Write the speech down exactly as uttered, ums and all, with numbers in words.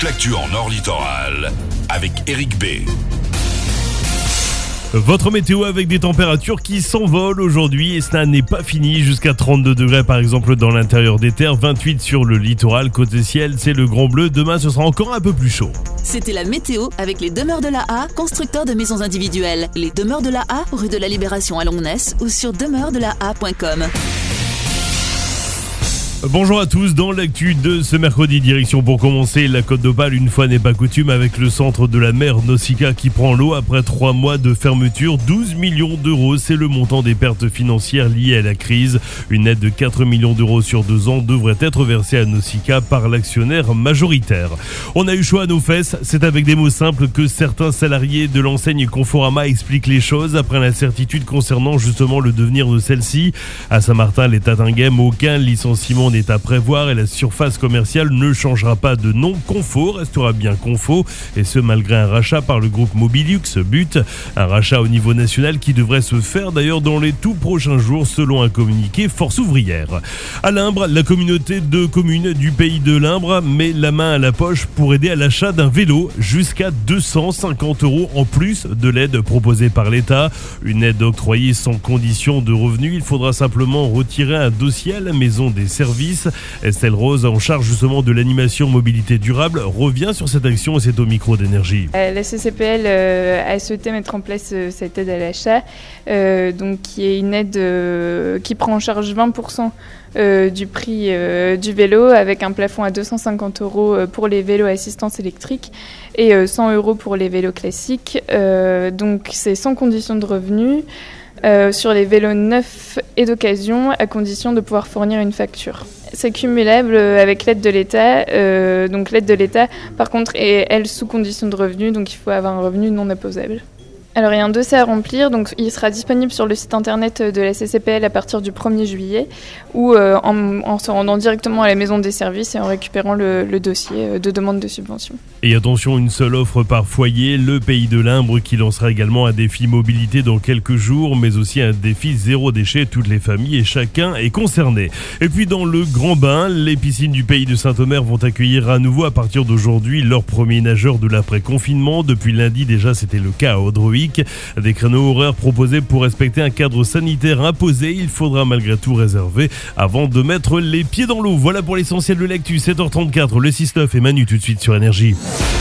l'actu en Nord Littoral avec Eric B. Votre météo avec des températures qui s'envolent aujourd'hui et cela n'est pas fini jusqu'à trente-deux degrés par exemple dans l'intérieur des terres, vingt-huit sur le littoral, côté ciel c'est le grand bleu, demain ce sera encore un peu plus chaud. C'était la météo avec les Demeures de la A, constructeurs de maisons individuelles. Les Demeures de la A, rue de la Libération à Longness ou sur demeures de la a point com. Bonjour à tous, dans l'actu de ce mercredi, direction pour commencer la Côte d'Opale, une fois n'est pas coutume, avec le centre de la mer Nausicaa qui prend l'eau après trois mois de fermeture. douze millions d'euros, c'est le montant des pertes financières liées à la crise. Une aide de quatre millions d'euros sur deux ans devrait être versée à Nausicaa par l'actionnaire majoritaire. On a eu chaud à nos fesses, c'est avec des mots simples que certains salariés de l'enseigne Conforama expliquent les choses après l'incertitude concernant justement le devenir de celle-ci. À Saint-Martin, les Tatinghem, aucun licenciement n'est à prévoir et la surface commerciale ne changera pas de nom. Confo restera bien Confo et ce malgré un rachat par le groupe Mobilux But, un rachat au niveau national qui devrait se faire d'ailleurs dans les tout prochains jours selon un communiqué Force Ouvrière. À Limbre, la communauté de communes du pays de Limbre met la main à la poche pour aider à l'achat d'un vélo, jusqu'à deux cent cinquante euros en plus de l'aide proposée par l'État. Une aide octroyée sans condition de revenu, il faudra simplement retirer un dossier à la maison des services. Estelle Rose, en charge justement de l'animation mobilité durable, revient sur cette action et c'est au micro d'énergie. Euh, la C C P L euh, a souhaité mettre en place euh, cette aide à l'achat, euh, donc qui est une aide euh, qui prend en charge vingt pour cent euh, du prix euh, du vélo, avec un plafond à deux cent cinquante euros pour les vélos à assistance électrique et euh, cent euros pour les vélos classiques. Euh, donc c'est sans condition de revenu. Euh, sur les vélos neufs et d'occasion, à condition de pouvoir fournir une facture. C'est cumulable avec l'aide de l'État. Euh, donc l'aide de l'État, par contre, est, elle, sous condition de revenu, donc il faut avoir un revenu non imposable. Alors il y a un dossier à remplir, donc il sera disponible sur le site internet de la C C P L à partir du premier juillet, ou euh, en, en se rendant directement à la maison des services et en récupérant le, le dossier de demande de subvention. Et attention, une seule offre par foyer, le Pays de Limbre qui lancera également un défi mobilité dans quelques jours, mais aussi un défi zéro déchet, toutes les familles et chacun est concerné. Et puis dans le Grand Bain, les piscines du Pays de Saint-Omer vont accueillir à nouveau à partir d'aujourd'hui leurs premiers nageurs de l'après-confinement. Depuis lundi déjà, c'était le cas à Audroïc. Des créneaux horaires proposés pour respecter un cadre sanitaire imposé. Il faudra malgré tout réserver avant de mettre les pieds dans l'eau. Voilà pour l'essentiel de l'actu. sept heures trente-quatre, le six neuf et Manu tout de suite sur Énergie.